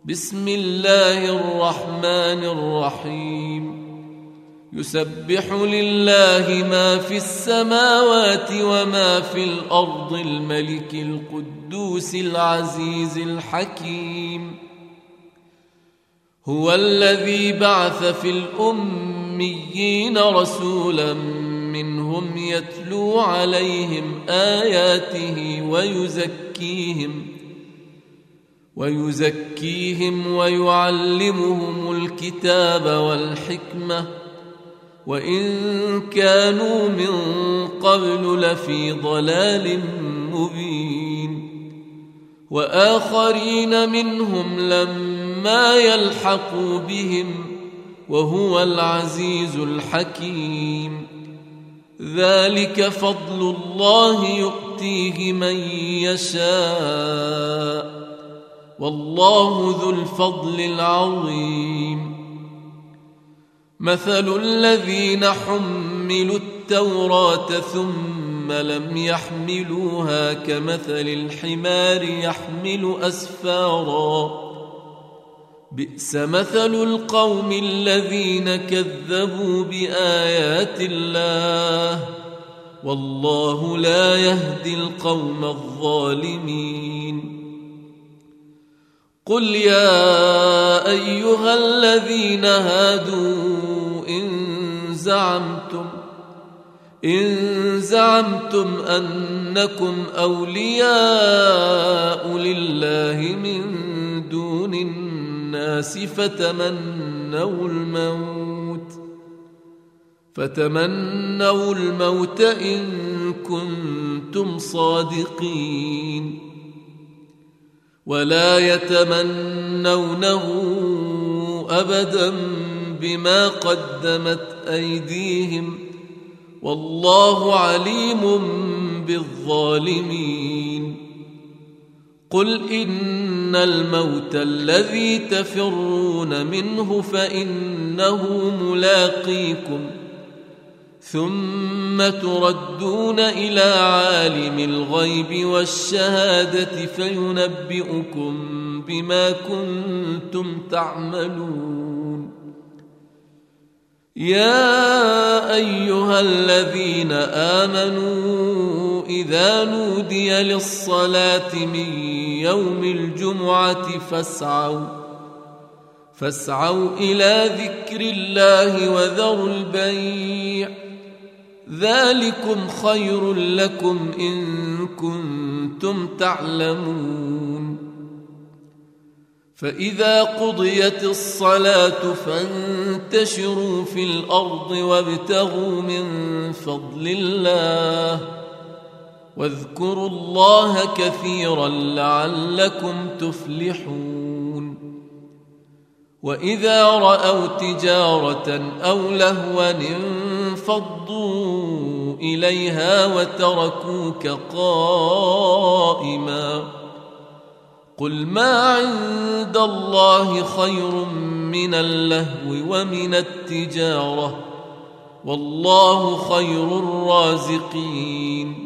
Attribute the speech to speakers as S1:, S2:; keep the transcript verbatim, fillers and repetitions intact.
S1: بسم الله الرحمن الرحيم يسبح لله ما في السماوات وما في الأرض الملك القدوس العزيز الحكيم هو الذي بعث في الأميين رسولا منهم يتلو عليهم آياته ويزكيهم ويزكيهم ويعلمهم الكتاب والحكمة وإن كانوا من قبل لفي ضلال مبين وآخرين منهم لما يلحقوا بهم وهو العزيز الحكيم ذلك فضل الله يؤتيه من يشاء والله ذو الفضل العظيم مثل الذين حملوا التوراة ثم لم يحملوها كمثل الحمار يحمل أسفارا بئس مثل القوم الذين كذبوا بآيات الله والله لا يهدي القوم الظالمين قل يا أيها الذين هادوا إن زعمتم إن زعمتم أنكم أولياء لله من دون الناس فتمنوا الموت فتمنوا الموت إن كنتم صادقين ولا يتمنونه أبدا بما قدمت أيديهم والله عليم بالظالمين قل إن الموت الذي تفرون منه فإنه ملاقيكم ثم تردون إلى عالم الغيب والشهادة فينبئكم بما كنتم تعملون يا أيها الذين آمنوا إذا نودي للصلاة من يوم الجمعة فاسعوا فاسعوا إلى ذكر الله وذروا البيع ذلكم خير لكم إن كنتم تعلمون فإذا قضيت الصلاة فانتشروا في الأرض وابتغوا من فضل الله واذكروا الله كثيرا لعلكم تفلحون وإذا رأوا تجارة أو لهوا انفضوا إليها وتركوك قائما قل ما عند الله خير من اللهو ومن التجارة والله خير الرازقين